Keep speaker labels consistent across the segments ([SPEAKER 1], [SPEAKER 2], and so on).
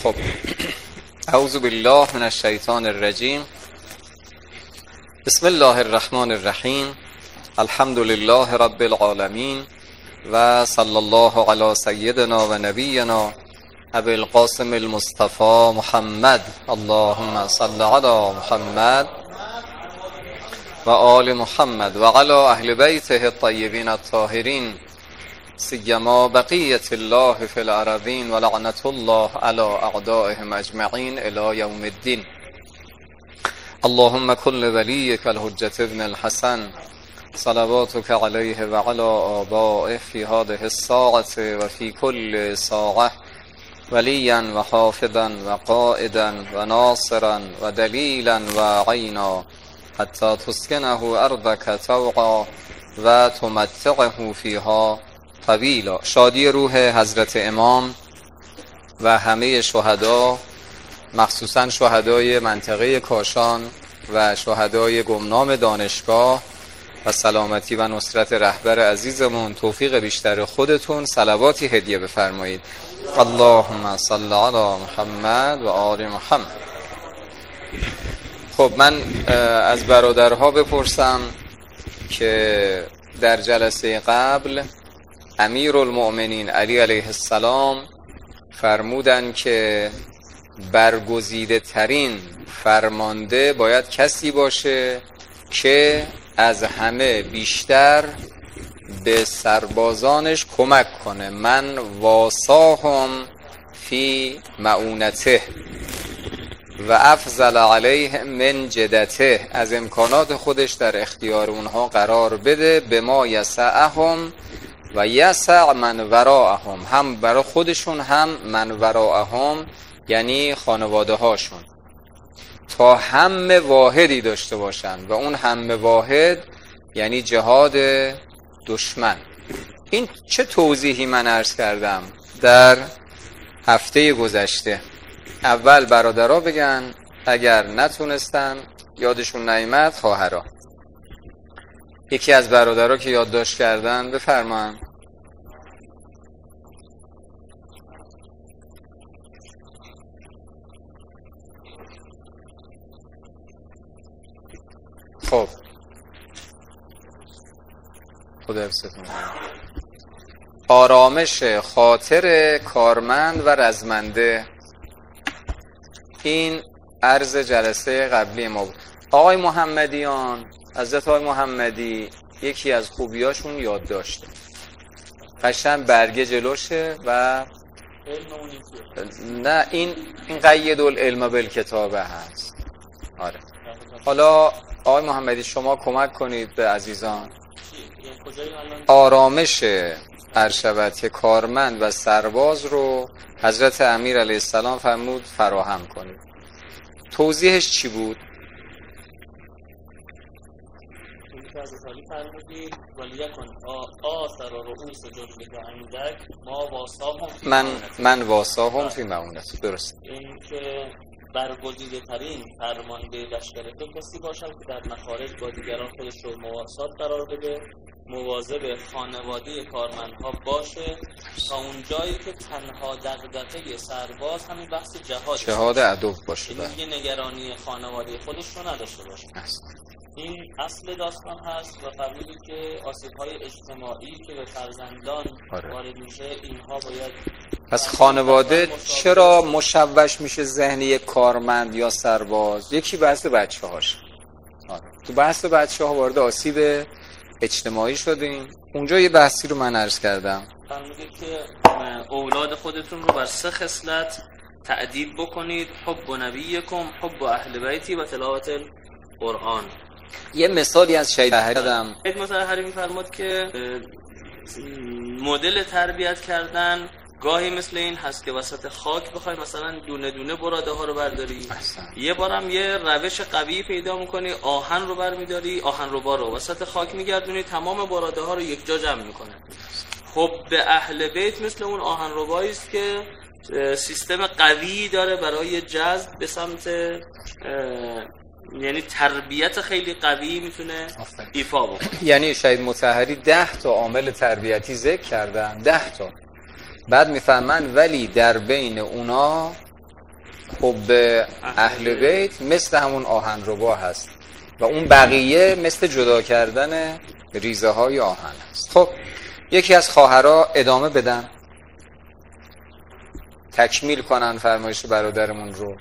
[SPEAKER 1] خب اعوذ بالله من الشیطان الرجیم. بسم الله الرحمن الرحیم. الحمد لله رب العالمین و صلی الله علی سیدنا و نبینا ابی القاسم المصطفى محمد. اللهم صل علی محمد و آل محمد و علی اهل بیته الطیبین الطاهرین سیما بقیت الله فی الارضین و لعنت الله علی اعدائهم اجمعین الی یوم الدین. اللهم کل ولیک الحجة ابن الحسن صلواتك علیه و علی آبائه فی هذه الساعة و فی کل ساعة ولیا و حافظا و قائدا و ناصرا و دلیلا و عینا حتی تسکنه ارضک طوعا و تمتعه فیها طویلا. شادی روح حضرت امام و همه شهدا، مخصوصا شهدای منطقه کاشان و شهدای گمنام دانشگاه، و سلامتی و نصرت رهبر عزیزمون. توفیق بیشتر خودتون، صلواتی هدیه بفرمایید. اللهم صل علی محمد و آل محمد. خب من از برادرها بپرسم که در جلسه قبل امیرالمؤمنین علی علیه السلام فرمودن که برگزیده ترین فرمانده باید کسی باشه که از همه بیشتر به سربازانش کمک کنه. من واساهم فی معونته و افضل علیهم من جدته، از امکانات خودش در اختیار اونها قرار بده. به ما یسعهم و یسع من وراءهم، هم برای خودشون هم من وراءهم یعنی خانواده هاشون، تا هم واحدی داشته باشن و اون هم واحد یعنی جهاد دشمن. این چه توضیحی من عرض کردم در هفته گذشته. اول برادرها بگن، اگر نتونستن یادشون نیامد خواهرها. یکی از برادرها که یادداشت کردن بفرمایید. خب خدا حفظتون. آرامش خاطر کارمند و رزمنده، این عرض جلسه قبلی ما بود. آقای محمدیان، حضرت آقای محمدی یکی از خوبیاشون یادداشته، قشنگ برگه جلوشه و نه این قید العلم بالکتابه هست. آره حالا آقای محمدی شما کمک کنید به عزیزان. آرامش ارشبت کارمند و سرباز رو حضرت امیر علیه السلام فرمود فراهم کنید. توضیحش چی بود؟ من واساهم فی معونت. درست.
[SPEAKER 2] این که برگزیده ترین فرمانده لشکر تو کسی باشد که در مخارج با دیگران خودش رو مواسات قرار بده، مواظب خانواده کارمندها باشه، تا اون جایی که تنها دغدغه سرباز همین بحث
[SPEAKER 1] جهاد عدو باشه،
[SPEAKER 2] این دیگه نگرانی خانواده خودش رو نداشته باشه. این اصل داستان هست و فرمودید که آسیب‌های اجتماعی که به فرزندان وارد میشه اینها باید.
[SPEAKER 1] پس خانواده چرا مشوش میشه ذهن یک کارمند یا سرباز؟ یکی بحث بچه‌هاش. تو بحث بچه‌ها وارد آسیب اجتماعی شدیم. اونجا یه بحثی رو من عرض کردم.
[SPEAKER 2] فرمودید که اولاد خودتون رو بر 3 خصلت تأدیب بکنید: حب نبیکم، حب اهل بیتی و تلاوت قرآن.
[SPEAKER 1] یه مثالی از شهید دادم.
[SPEAKER 2] شهید مطهری می‌فرماد که مدل تربیت کردن گاهی مثل این هست که وسط خاک بخوای مثلا دونه دونه براده ها رو برداری، یه بارم یه روش قوی پیدا میکنی، آهن رو برمیداری، آهن رو بارو وسط خاک میگردونی، تمام براده ها رو یک جا جمع میکنه. خب به اهل بیت مثل اون آهن ربایی است که سیستم قوی داره برای جذب به سمت، یعنی تربیت خیلی قوی میتونه ایفا بکنه.
[SPEAKER 1] یعنی شهید مطهری 10 تا عامل تربیتی ذکر کردن، 10 تا. بعد میفهمن ولی در بین اونا حب اهل بیت مثل همون آهنربا هست و اون بقیه مثل جدا کردن ریزه های آهن هست. خب یکی از خواهرها ادامه بدن، تکمیل کنن فرمایش برادرمون رو.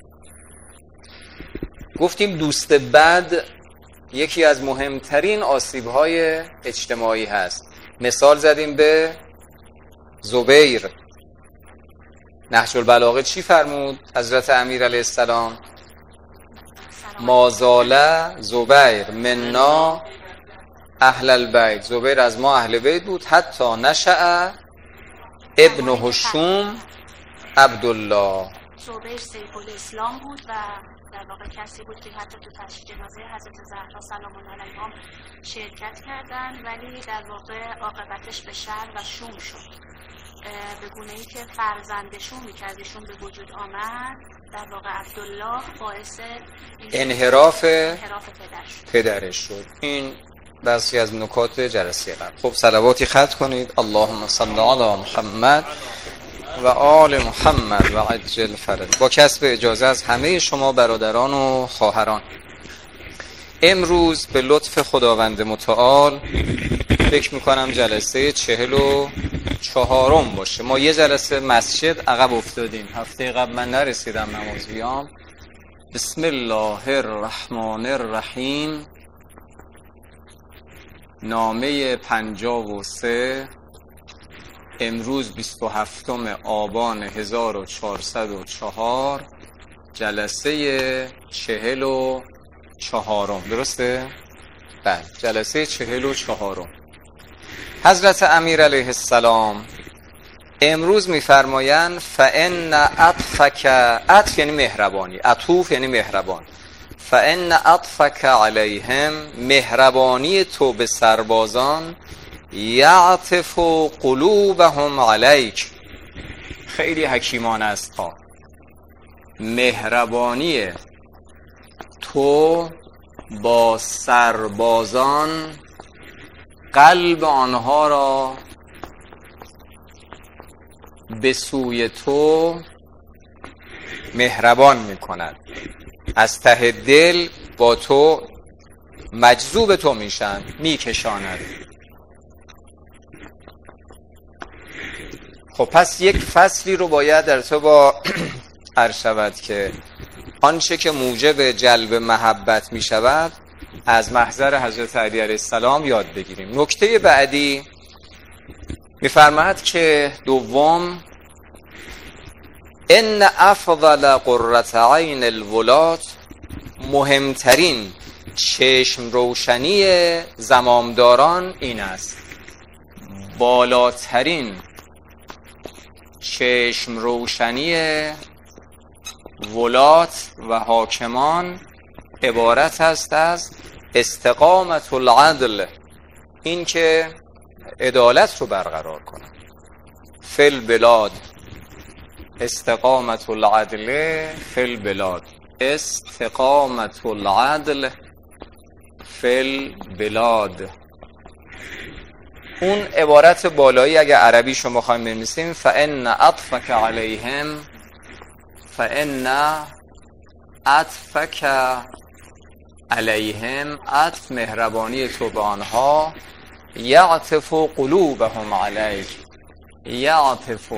[SPEAKER 1] گفتیم دوست بد یکی از مهمترین آسیب‌های اجتماعی هست. مثال زدیم به زبیر. نهج البلاغه چی فرمود حضرت امیر علیه السلام؟ مازاله زبیر منا اهل البیت. زبیر از ما اهل بیت بود حتی نشأ ابن هشوم عبدالله.
[SPEAKER 3] زبیر سیف الاسلام بود و در واقع کسی بود که حتی تو تشییع جنازه حضرت زهرا سلام الله علیها شرکت کردن، ولی در واقع عاقبتش به شر و شوم شد، به گونه‌ای که فرزندشون میکردشون به وجود آمد. در واقع عبدالله باعث
[SPEAKER 1] انحراف پدرش شد. این بخشی از نکات جلسه قبل. خب صلواتی ختم کنید. اللهم صل علی محمد و آل محمد و عجل فرج. با کسب اجازه از همه شما برادران و خواهران، امروز به لطف خداوند متعال فکر میکنم جلسه 44 باشه. ما یه جلسه مسجد عقب افتادیم، هفته قبل من نرسیدم نماز بیام. بسم الله الرحمن الرحیم. نامه 53 امروز 27 آبان 1404 جلسه 44. درسته؟ بله، جلسه 44. حضرت امیر علیه السلام امروز میفرمایند فان عطفک، عطف یعنی مهربانی، عطوف یعنی مهربان، فان عطفک علیهم، مهربانی تو به سربازان، یعطف قلوبهم علیک. خیلی حکیمانه است ها. مهربانی تو با سربازان قلب آنها را به سوی تو مهربان می کند، از ته دل با تو مجذوب تو میشن، میکشاند. خب پس یک فصلی رو باید در تو با عرض شود که آنچه که موجب جلب محبت می شود از محضر حضرت علی علیه السلام یاد بگیریم. نکته بعدی می‌فرماید که دوم، ان افضل قرة عین الولاد، مهمترین چشم روشنی زمامداران این است، بالاترین چشم روشنی ولات و حاکمان عبارت است از استقامت العدل، این که عدالت رو برقرار کنن. فی البلاد، استقامت العدل فی البلاد، استقامت العدل فی البلاد. اون عبارت بالایی اگه عربی شما خواهیم بنویسیم فان عطفک علیهم، فان عطفک علیهم، عطف مهربانی تو به آنها، یعطف قلوبهم علیک، یعطف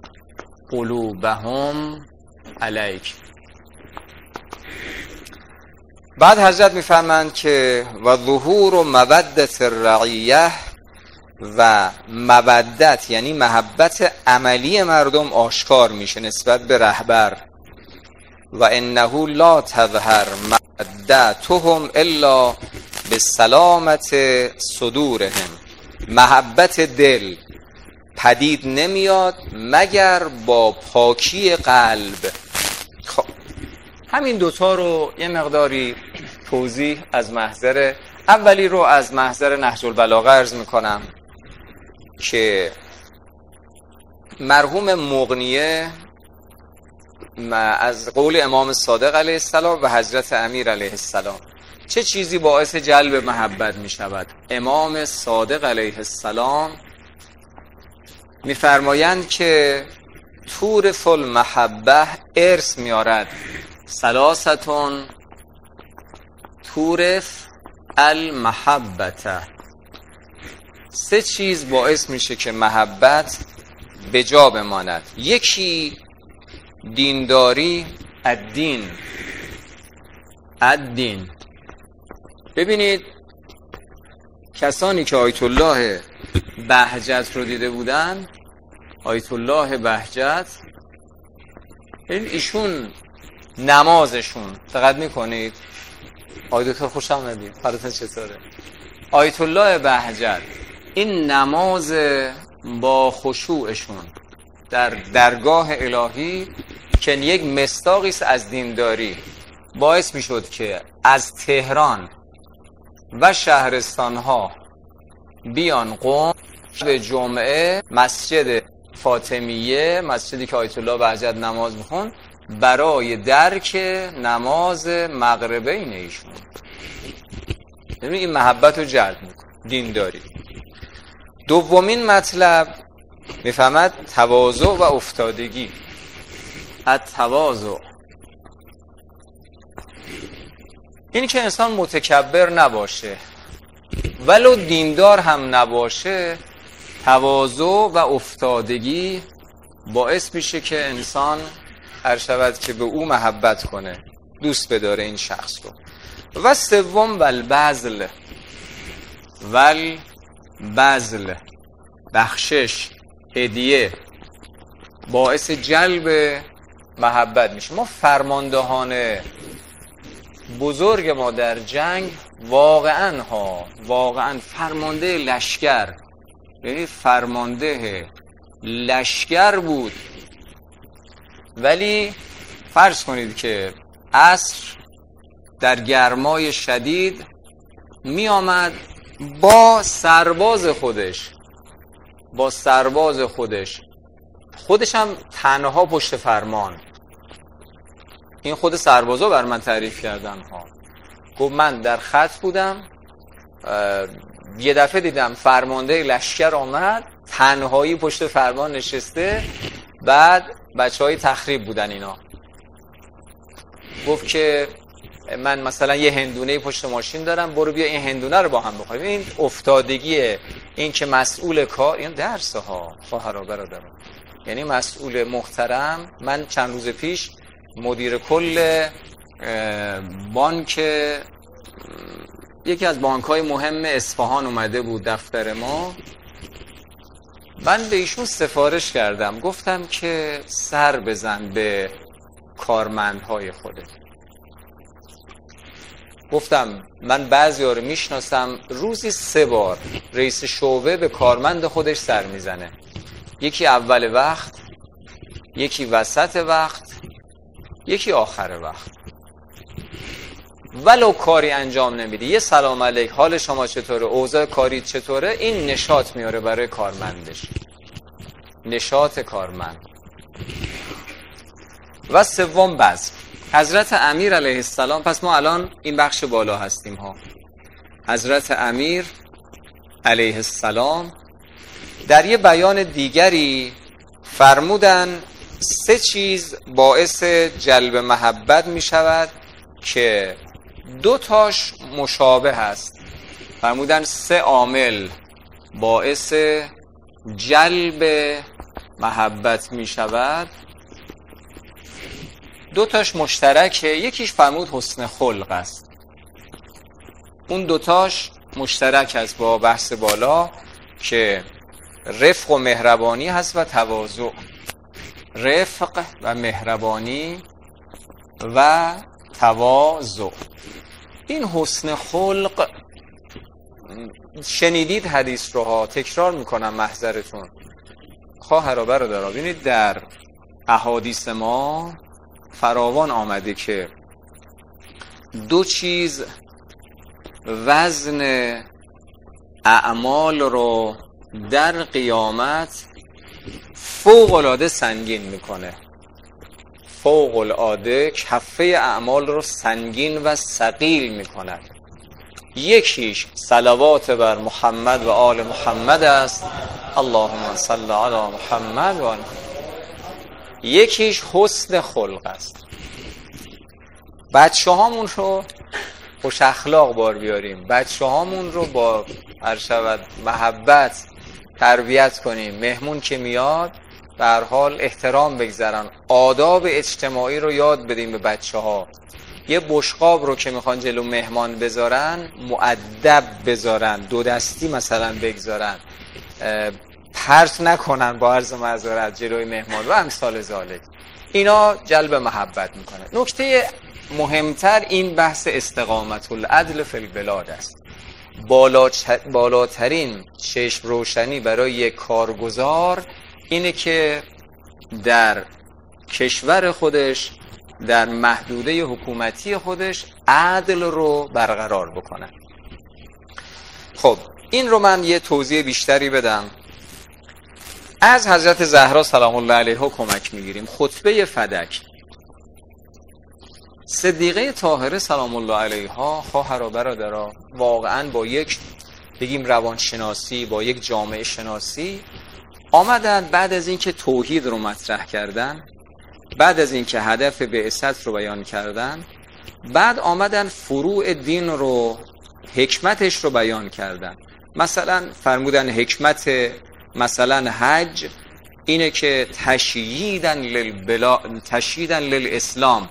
[SPEAKER 1] قلوبهم علیک. بعد حضرت میفرمند که و ظهور و مودت الرعیه، و مودت یعنی محبت عملی مردم آشکار میشه نسبت به رهبر. و انه لا تظهر مودتهم الا بسلامت صدورهم، محبت دل پدید نمیاد مگر با پاکی قلب. خب همین دوتا رو یه مقداری توضیح از محضر اولی رو از محضر نهج البلاغه عرض میکنم که مرحوم مغنیه از قول امام صادق علیه السلام و حضرت امیر علیه السلام چه چیزی باعث جلب محبت می شود. امام صادق علیه السلام میفرمایند که تورث المحبه ارث میارد، ثلاثتون تورث المحبته، سه چیز باعث میشه که محبت به جا بماند. یکی دینداری، الدین. ببینید کسانی که آیت الله بهجت رو دیده بودن، آیت الله بهجت، ایشون نمازشون دقت میکنید، آیت دکتر خوشم ندید حالتون چطوره؟ آیت الله بهجت این نماز با خشوعشون در درگاه الهی که یک مصداقی است از دینداری، باعث میشد که از تهران و شهرستانها بیان قم به جمعه مسجد فاطمیه، مسجدی که آیت الله بهجت نماز میخوند، برای درک نماز مغربین ایشون. یعنی این محبت رو جلب میکنه دینداری. دومین مطلب میفهمد تواضع و افتادگی. التواضع، این که انسان متکبر نباشه ولو دیندار هم نباشه، تواضع و افتادگی باعث میشه که انسان هر شود که به او محبت کنه، دوست بداره این شخص رو. و سوم والبذل، بخشش، هدیه، باعث جلب محبت میشه. ما فرماندهان بزرگ ما در جنگ واقعا فرمانده لشکر، یعنی فرمانده لشکر بود، ولی فرض کنید که عصر در گرمای شدید می آمد با سرباز خودش هم تنها پشت فرمان. این خود سربازا بر من تعریف کردن ها. گفت من در خط بودم، یه دفعه دیدم فرمانده لشکر آمد تنهایی پشت فرمان نشسته، بعد بچهای تخریب بودن اینا. گفت که من مثلا یه هندونه پشت ماشین دارم، برو بیا این هندونه رو با هم بخوریم. این افتادگیه، این که مسئول کار، این درسه ها خواهر و برادران. یعنی مسئول محترم، من چند روز پیش مدیر کل بانک، یکی از بانک‌های مهم اصفهان اومده بود دفتر ما، من به ایشون سفارش کردم، گفتم که سر بزن به کارمندهای خودت. گفتم من بعضی‌ها رو میشناسم روزی 3 بار رئیس شعبه به کارمند خودش سر میزنه، یکی اول وقت، یکی وسط وقت، یکی آخر وقت. ولو کاری انجام نمیدی، یه سلام علیک، حال شما چطوره، اوضاع کاری چطوره، این نشاط میاره برای کارمندش، نشاط کارمند. و سوم بذل. حضرت امیر علیه السلام، پس ما الان این بخش بالا هستیم ها. حضرت امیر علیه السلام در یه بیان دیگری فرمودن 3 چیز باعث جلب محبت می شود که 2 تاش مشابه هست. فرمودن 3 عامل باعث جلب محبت می شود، 2 تاش مشترکه. یکیش فرمود حسن خلق است، اون 2 تاش مشترک است با بحث بالا که رفق و مهربانی هست و تواضع. رفق و مهربانی و تواضع. این حسن خلق، شنیدید حدیث رو ها، تکرار میکنم محضرتون خواهر و برادرها. ببینید در احادیث ما فراوان آمده که 2 چیز وزن اعمال رو در قیامت فوق العاده سنگین میکنه، فوق العاده کفه اعمال رو سنگین و ثقیل میکنه. یکیش صلوات بر محمد و آل محمد است. اللهم صل علی محمد و آل محمد. یکیش حسن خلق است. بچه هامون رو خوش اخلاق بار بیاریم، بچه هامون رو با محبت تربیت کنیم. مهمون که میاد به هر حال احترام بگذارن، آداب اجتماعی رو یاد بدیم به بچه ها. یه بشقاب رو که میخوان جلو مهمان بذارن مؤدب بذارن، دو دستی مثلا بگذارن، پرت نکنن با عرض معذرت جلوی مهمان و امثال ذالک. اینا جلب محبت میکنه. نکته مهمتر این بحث استقامت العدل فی البلاد است. بالاترین چشم روشنی برای یک کارگزار اینه که در کشور خودش، در محدوده حکومتی خودش عدل رو برقرار بکنه. خب این رو من یه توضیح بیشتری بدم. از حضرت زهرا سلام الله علیها کمک میگیریم. خطبه فدک، صدیقه طاهره سلام الله علیها، خواهر و برادرها، واقعا با یک بگیم روانشناسی، با یک جامعه شناسی آمدن بعد از اینکه توحید رو مطرح کردن، بعد از اینکه هدف بعثت رو بیان کردن، بعد آمدن فروع دین رو، حکمتش رو بیان کردن. مثلا فرمودن حکمت مثلا حج اینه که تشییدن للاسلام،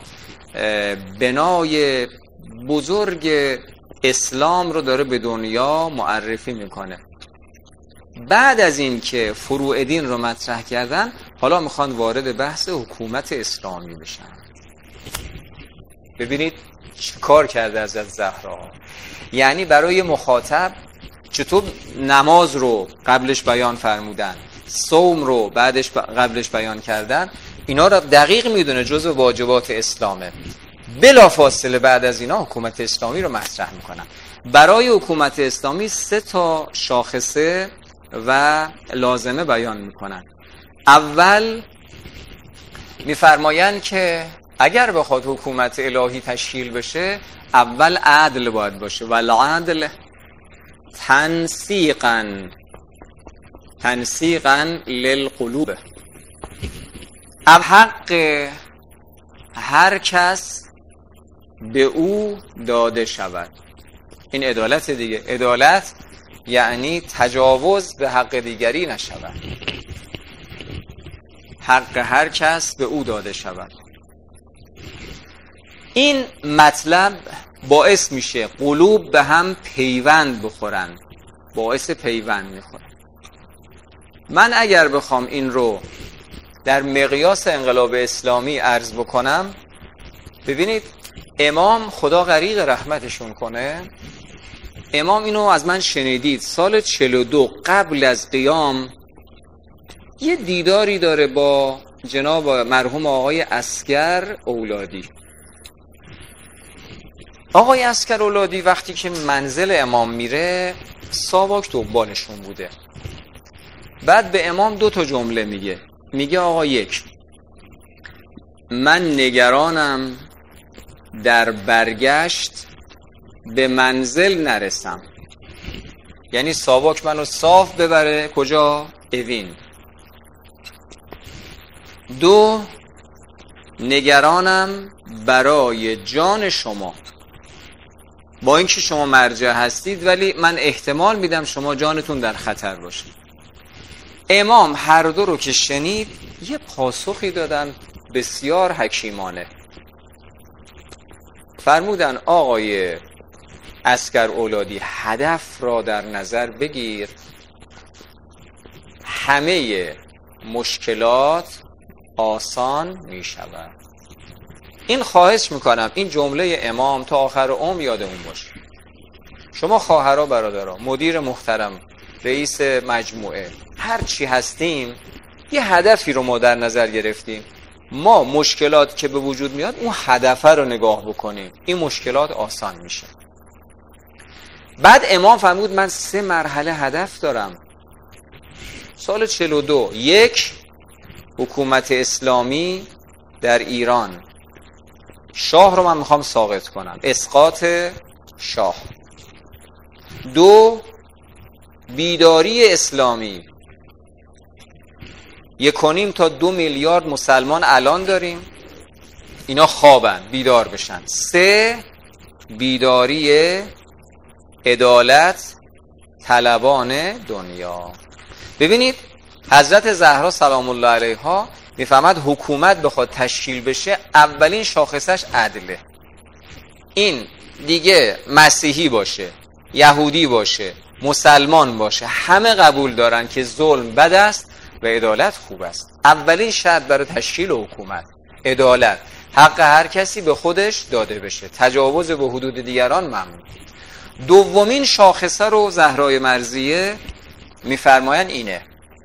[SPEAKER 1] بنای بزرگ اسلام رو داره به دنیا معرفی میکنه. بعد از این که فروع دین رو مطرح کردن، حالا میخوان وارد بحث حکومت اسلامی بشن. ببینید چه کار کرده حضرت زهرا. یعنی برای مخاطب چطور نماز رو قبلش بیان فرمودن، صوم رو قبلش بیان کردن، اینا رو دقیق میدونه جزو واجبات اسلامه. بلا فاصله بعد از اینا حکومت اسلامی رو مطرح میکنن. برای حکومت اسلامی 3 شاخصه و لازمه بیان میکنن. اول میفرمایند که اگر بخواد حکومت الهی تشکیل بشه، اول عدل باید باشه. والعدل تنسیقا للقلوب، حق هر کس به او داده شود. این عدالت دیگه. عدالت یعنی تجاوز به حق دیگری نشود، حق هر کس به او داده شود. این مطلب باعث میشه قلوب به هم پیوند بخورن، باعث پیوند میخورن. من اگر بخوام این رو در مقیاس انقلاب اسلامی عرض بکنم، ببینید امام خدا غریق رحمتشون کنه، امام اینو از من شنیدید سال 42 قبل از قیام یه دیداری داره با جناب مرحوم آقای عسکر اولادی. آقای عسکر اولادی وقتی که منزل امام میره، ساواک دنبالشون بوده. بعد به امام 2 جمله میگه آقا، 1 من نگرانم در برگشت به منزل نرسم، یعنی ساواک منو صاف ببره کجا؟ اوین. 2 نگرانم برای جان شما، با اینکه شما مرجع هستید ولی من احتمال میدم شما جانتون در خطر باشه. امام هر دو رو که شنید یه پاسخی دادن بسیار حکیمانه. فرمودن آقای عسکر اولادی، هدف را در نظر بگیر، همه مشکلات آسان می شود. این خواهش میکنم این جمله امام تا آخر عمر یادمون باشه. شما خواهرها، برادرها، مدیر محترم، رئیس مجموعه، هر چی هستیم، یه هدفی رو ما در نظر گرفتیم. ما مشکلات که به وجود میاد اون هدف رو نگاه بکنیم، این مشکلات آسان میشه. بعد امام فرمود من 3 مرحله هدف دارم. سال 42، 1 حکومت اسلامی در ایران، شاه رو من میخوام ساقط کنم، اسقاط شاه. 2 بیداری اسلامی، 1.5 تا 2 میلیارد مسلمان الان داریم، اینا خوابن، بیدار بشن. 3 بیداری عدالت طلبان دنیا. ببینید حضرت زهرا سلام الله علیها میفهمد حکومت بخواد تشکیل بشه اولین شاخصش عدله. این دیگه مسیحی باشه، یهودی باشه، مسلمان باشه، همه قبول دارن که ظلم بد است و عدالت خوب است. اولین شرط برای تشکیل حکومت عدالت، حق هر کسی به خودش داده بشه، تجاوز به حدود دیگران ممنوع. دومین شاخصه رو زهرای مرضیه میفرماین اینه: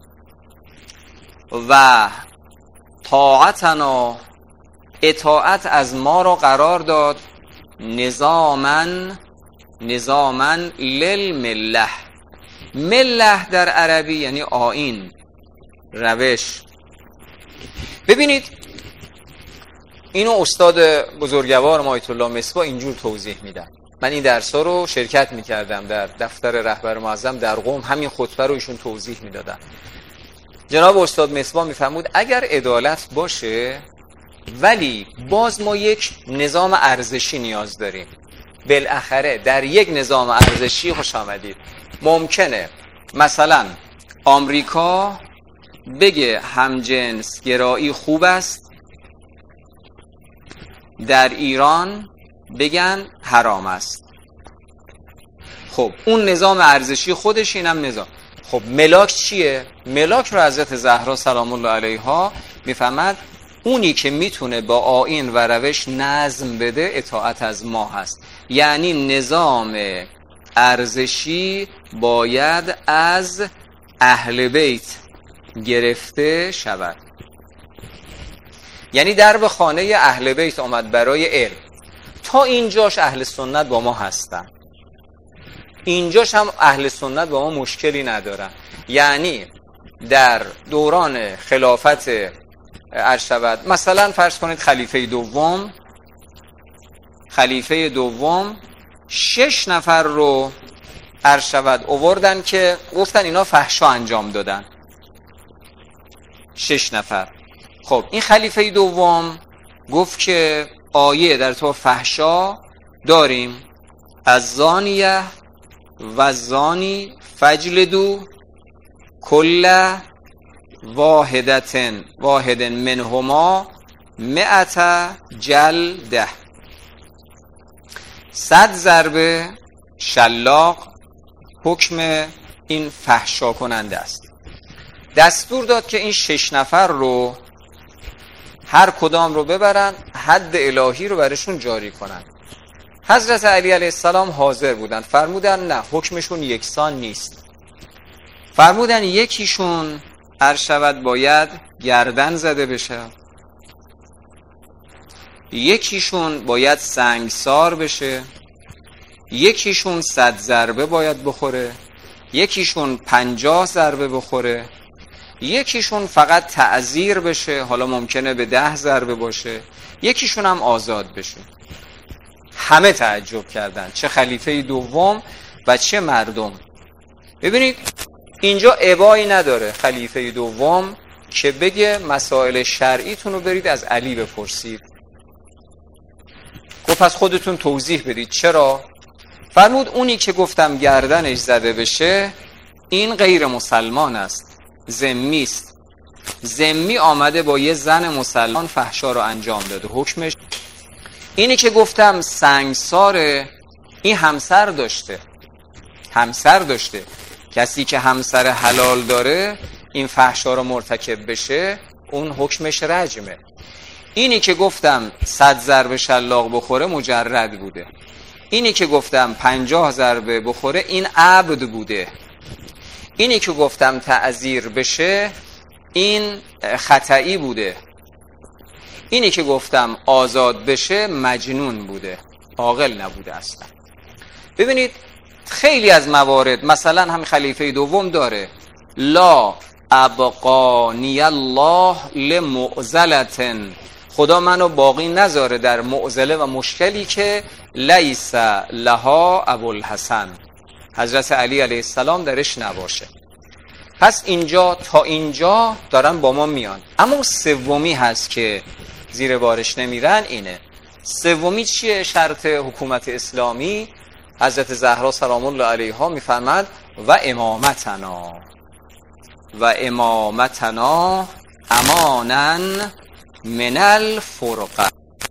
[SPEAKER 1] و طاعتنا، اطاعت از ما را قرار داد نظاما للمله. مله در عربی یعنی آیین، روش. ببینید اینو استاد بزرگوار آیت الله مصباح اینجور توضیح میدن. من این درس‌ها رو شرکت میکردم در دفتر رهبر معظم در قم، همین خطبه رو ایشون توضیح میدادن. جناب استاد مصباح میفرمود اگر عدالت باشه ولی باز ما یک نظام ارزشی نیاز داریم. بالاخره در یک نظام ارزشی، خوش آمدید، ممکنه مثلا آمریکا بگه همجنس گرایی خوب است، در ایران بگن حرام است. خب اون نظام ارزشی خودش، اینم نظام. خب ملاک چیه؟ ملاک رو حضرت زهرا سلام الله علیها میفهمد اونی که میتونه با آیین و روش نظم بده اطاعت از ما هست. یعنی نظام ارزشی باید از اهل بیت گرفته شود. یعنی در به خانه اهل بیت آمد برای علم. تا اینجاش اهل سنت با ما هستن، اینجاش هم اهل سنت با ما مشکلی ندارن. یعنی در دوران خلافت ارشد، مثلا فرض کنید خلیفه دوم 6 نفر رو ارشد آوردن که گفتن اینا فحشا انجام دادن. 6 نفر. خب این خلیفه دوم گفت که آیه در تو فحشا داریم: از زانیه و زانی فجلدو کل واحد منهما 100 جلده. 100 ضربه شلاق حکم این فحشا کننده است. دستور داد که این 6 نفر رو هر کدام رو ببرن حد الهی رو برشون جاری کنن. حضرت علی علیه السلام حاضر بودن، فرمودن نه، حکمشون یکسان نیست. فرمودن یکیشون ارشد باید گردن زده بشه، یکیشون باید سنگسار بشه، یکیشون 100 ضربه باید بخوره، یکیشون 50 ضربه بخوره، یکیشون فقط تعزیر بشه، حالا ممکنه به 10 ضربه باشه، یکیشون هم آزاد بشه. همه تعجب کردن، چه خلیفه دوم و چه مردم. ببینید اینجا ابایی نداره خلیفه دوم که بگه مسائل شرعیتون رو برید از علی بپرسید. گفت پس خودتون توضیح بدید چرا. فرمود اونی که گفتم گردنش زده بشه این غیر مسلمان است، ذمی است. ذمی آمده با یه زن مسلمان فحشا رو انجام داده، حکمش. اینی که گفتم سنگساره، این همسر داشته. کسی که همسر حلال داره این فحشا رو مرتکب بشه اون حکمش رجمه. اینی که گفتم 100 ضربه شلاق بخوره مجرد بوده. اینی که گفتم 50 ضربه بخوره این عبد بوده. اینی که گفتم تعزیر بشه این خطئی بوده. اینی که گفتم آزاد بشه مجنون بوده، عاقل نبوده اصلا. ببینید خیلی از موارد، مثلا هم خلیفه دوم داره لا ابقانی الله لمعزلتن، خدا منو باقی نذاره در معزله و مشکلی که لیس لها ابوالحسن، حضرت علی علیه السلام درش نباشه. پس اینجا تا اینجا دارن با ما میان. اما سومی هست که زیر بارش نمیرن. اینه سومی چیه؟ شرط حکومت اسلامی. حضرت زهرا سلام الله علیها میفرماد و امامتنا امانا من الفرقه.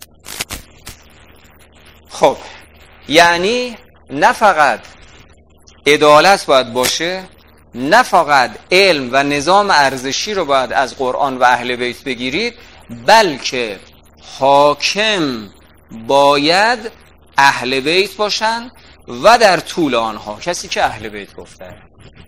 [SPEAKER 1] خب یعنی نه فقط عدالت باید باشه، نه فقط علم و نظام ارزشی رو باید از قرآن و اهل بیت بگیرید، بلکه حاکم باید اهل بیت باشن و در طول آنها کسی که اهل بیت گفته.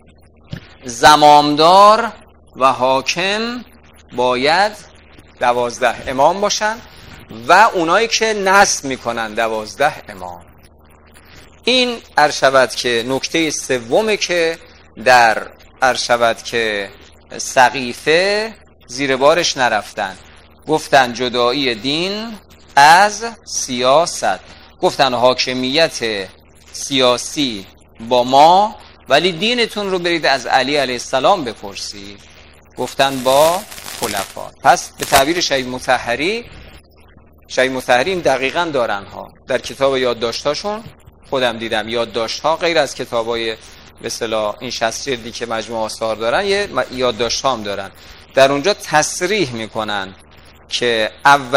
[SPEAKER 1] زمامدار و حاکم باید 12 امام باشن و اونایی که نصب میکنن 12 امام. این عرض که نکته سومه که در عرض که سقیفه زیر بارش نرفتن. گفتن جدایی دین از سیاست، گفتن حاکمیت سیاسی با ما، ولی دینتون رو برید از علی علیه السلام بپرسید. گفتن با خلفا. پس به تعبیر شهید مطهری این دقیقاً دارن ها. در کتاب یادداشتاشون خودم دیدم یادداشت‌ها غیر از کتابای به اصطلاح این 60 جلدی که مجموعه آثار دارن، یه یادداشت‌ها هم دارن. در اونجا تصریح میکنن که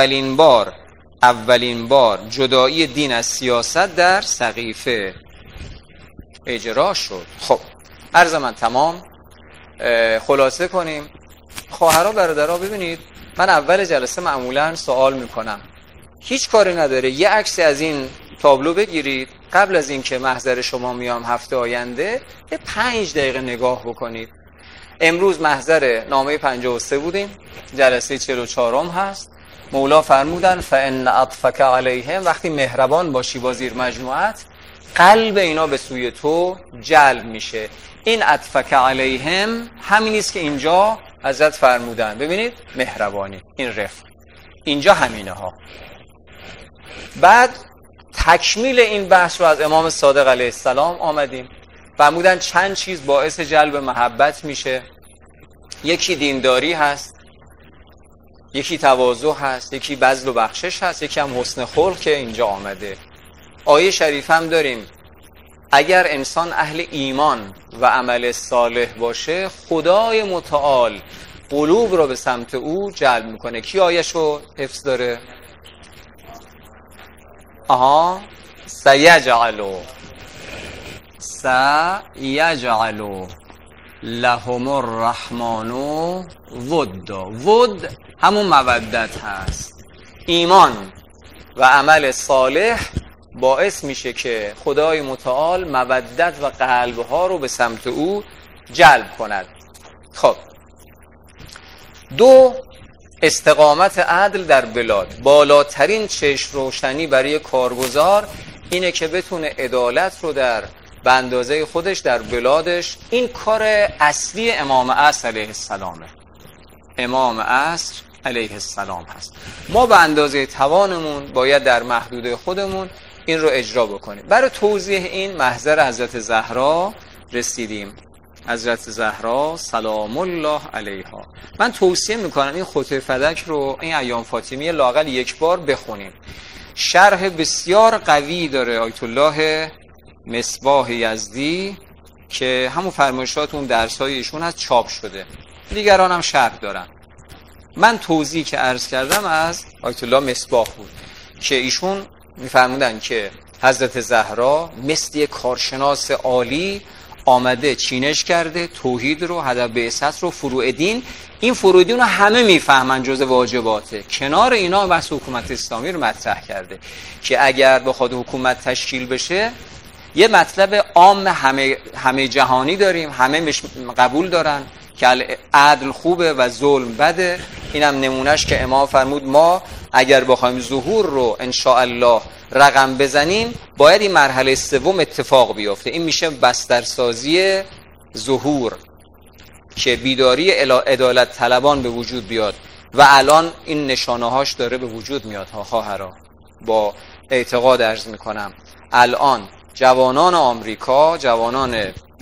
[SPEAKER 1] اولین بار جدایی دین از سیاست در سقیفه اجرا شد. خب عرض من تمام. خلاصه کنیم. خواهرها برادرها ببینید، من اول جلسه معمولا سوال میکنم، هیچ کاری نداره یه عکس از این تابلو بگیرید، قبل از این که محضر شما میام هفته آینده یه 5 دقیقه نگاه بکنید. امروز محضر نامه 53 بودیم، جلسه 44 هست. مولا فرمودن فإن أطفک علیهم، وقتی مهربان باشی با زیر مجموعت قلب اینا به سوی تو جلب میشه. این اطفک علیهم همین است که اینجا حضرت فرمودن. ببینید مهربانی، این رفق، اینجا همینه ها. بعد تکمیل این بحث رو از امام صادق علیه السلام آمدیم. فرمودن چند چیز باعث جلب محبت میشه. یکی دینداری هست، یکی تواضع هست، یکی بذل و بخشش هست، یکی هم حسن خلق که اینجا آمده. آیه شریف هم داریم اگر انسان اهل ایمان و عمل صالح باشه، خدای متعال قلوب رو به سمت او جلب میکنه. کی آیه‌شو حفظ داره؟ سیجعلو لهم الرحمن ود همون مودت هست. ایمان و عمل صالح باعث میشه که خدای متعال مودت و قلبها رو به سمت او جلب کند. خب 2 استقامت عدل در بلاد. بالاترین چشم روشنی برای کارگزار اینه که بتونه عدالت رو در به اندازه خودش در بلادش. این کار اصلی امام عصر علیه السلامه. امام عصر علیه السلام هست. ما به اندازه توانمون باید در محدوده خودمون این رو اجرا بکنیم. برای توضیح این محضر حضرت زهرا رسیدیم. حضرت زهرا سلام الله علیها. من توصیه میکنم این خطبه فدک رو این ایام فاطمیه لااقل 1 بار بخونیم. شرح بسیار قوی داره آیت الله مصباح یزدی که همون فرمایشات اون درسای ایشون هست، چاپ شده. دیگران هم شرح دارن. من توضیحی که عرض کردم از آیت الله مصباح بود که ایشون میفرمودن که حضرت زهرا مثل یک کارشناس عالی آمده چینش کرده توحید رو، هدف بعثت رو، فروع دین. این فروع دین رو همه میفهمن جز واجباته. کنار اینا بحث حکومت اسلامی رو مطرح کرده که اگر بخواد حکومت تشکیل بشه یه مطلب عام همه جهانی داریم، همه قبول دارن که عدل خوبه و ظلم بده. اینم نمونهش که امام فرمود ما اگر بخوایم ظهور رو انشاءالله رقم بزنیم باید این مرحله سوم اتفاق بیفته. این میشه بسترسازی ظهور که بیداری عدالت طلبان به وجود بیاد و الان این نشانه هاش داره به وجود میاد ها. خواهرها با اعتقاد عرض میکنم الان جوانان آمریکا، جوانان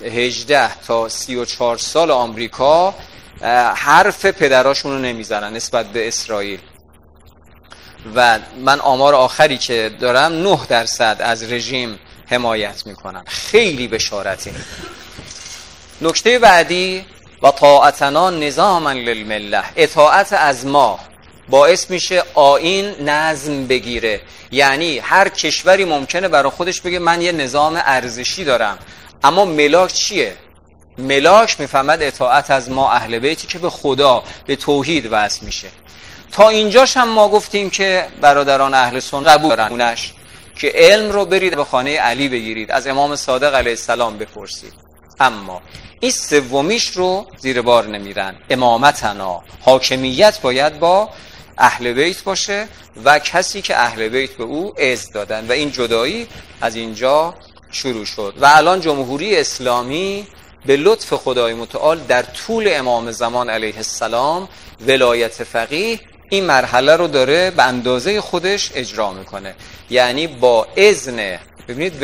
[SPEAKER 1] 18 تا 34 سال آمریکا حرف پدراشون رو نمیزنن نسبت به اسرائیل و من آمار آخری که دارم 9% از رژیم حمایت میکنن. خیلی بشارته. نکته بعدی و طاعتنا نظاما للمله، اطاعت از ما باعث میشه آیین نظم بگیره. یعنی هر کشوری ممکنه برای خودش بگه من یه نظام ارزشی دارم، اما ملاک چیه؟ ملاک میفهمد اطاعت از ما اهل بیتی که به خدا به توحید وصل میشه. تا اینجاش هم ما گفتیم که برادران اهل سنت قبول دارن اونش که علم رو برید به خانه علی بگیرید، از امام صادق علیه السلام بپرسید. اما این سومیش رو زیر بار نمیرن. امامتنا، حاکمیت باید با اهل بیت باشه و کسی که اهل بیت به او عز دادن و این جدایی از اینجا شروع شد و الان جمهوری اسلامی به لطف خدای متعال در طول امام زمان علیه السلام ولایت فقیه این مرحله رو داره به اندازه خودش اجرا میکنه. یعنی با اذن، ببینید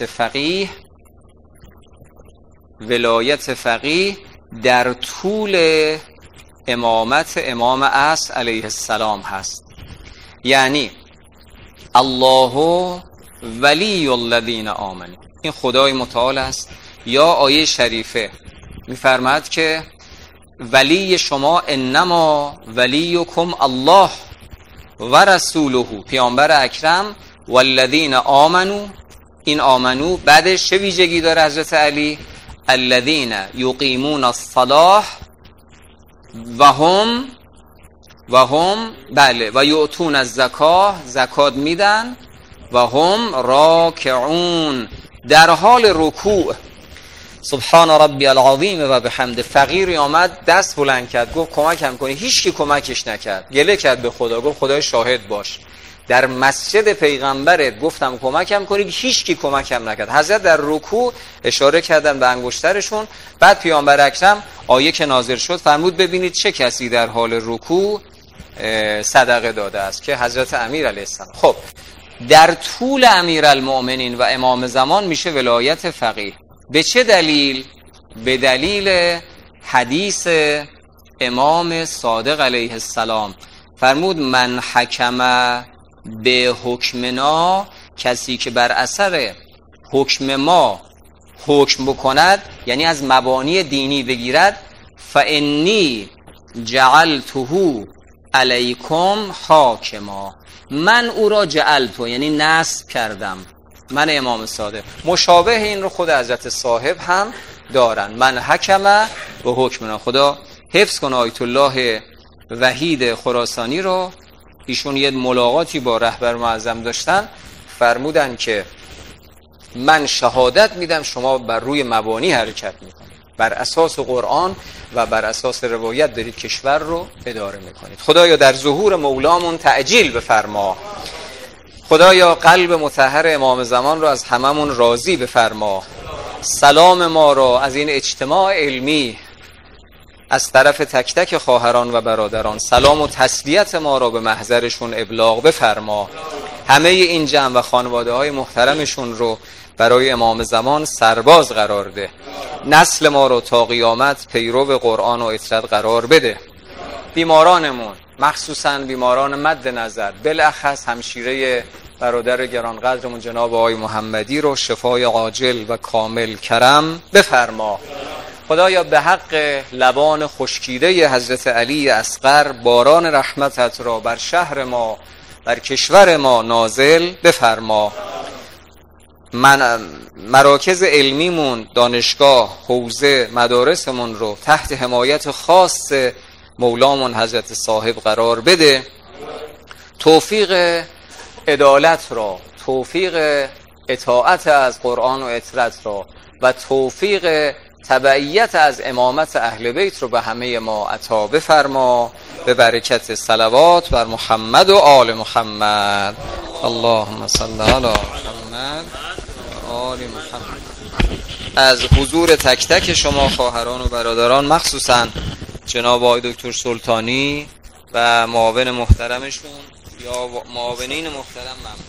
[SPEAKER 1] ولایت فقیه در طول امامت امام عصر علیه السلام هست. یعنی الله ولی الذین آمنوا، این خدای متعال است. یا آیه شریفه میفرماد که ولی شما انما ولیکم الله و رسوله، پیامبر اکرم والذین آمنوا، این آمنو بعدش چه ویژگی داره حضرت علی؟ الذین یقیمون الصلاة و هم بله و یؤتون الزکاه، زکات میدن، و هم راکعون، در حال رکوع. سبحان ربی العظیم و بحمده. فقیری آمد دست بلند کرد گفت کمکم کنی، هیچ کی کمکش نکرد، گله کرد به خدا، گفت خدای شاهد باش در مسجد پیغمبرت گفتم کمکم کنی، هیچ کی کمکم نکرد. حضرت در رکوع اشاره کردن به انگشترشون. بعد پیامبر اکرم آیه که نازل شد فرمود ببینید چه کسی در حال رکوع صدقه داده است، که حضرت امیر علیه السلام. خب در طول امیرالمؤمنین و امام زمان میشه ولایت فقیه. به چه دلیل؟ به دلیل حدیث امام صادق علیه السلام فرمود من حکم به حکمنا، کسی که بر اثر حکم ما حکم بکند، یعنی از مبانی دینی بگیرد، فانی جعلته علیکم حاکما، من او را جعلتو یعنی نصب کردم، من امام صادق. مشابه این رو خود حضرت صاحب هم دارن، من حکم به حکمنا. خدا حفظ کنه آیت الله وحید خراسانی رو، ایشون یه ملاقاتی با رهبر معظم داشتن، فرمودن که من شهادت میدم شما بر روی مبانی حرکت میکنید، بر اساس قرآن و بر اساس روایت دارید کشور رو اداره میکنید. خدایا در ظهور مولامون تعجیل بفرما. خدایا قلب مطهر امام زمان رو از هممون راضی بفرما. سلام ما را از این اجتماع علمی از طرف تک تک خواهران و برادران، سلام و تسلیت ما را به محضرشون ابلاغ بفرما. همه این جمع و خانواده های محترمشون رو برای امام زمان سرباز قرار ده. نسل ما رو تا قیامت پیرو قرآن و عترت قرار بده. بیمارانمون، مخصوصا بیماران مد نظر، بالاخص همشیره برادر گرانقدرمون جناب آقای محمدی رو شفای عاجل و کامل کرم بفرما. خدایا به حق لبان خشکیده حضرت علی اصغر باران رحمتت را بر شهر ما، بر کشور ما نازل بفرما. مراکز علمیمون، دانشگاه، حوزه، مدارسمون رو تحت حمایت خاص مولامون حضرت صاحب قرار بده. توفیق عدالت را، توفیق اطاعت از قرآن و عترت را و توفیق تبعیت از امامت اهل بیت رو به همه ما عطا بفرما، به برکت صلوات بر محمد و آل محمد. اللهم صل علی محمد و آل محمد. از حضور تک تک شما خواهران و برادران، مخصوصا جناب آقای دکتر سلطانی و معاون محترمشون یا معاونین محترم ممنون.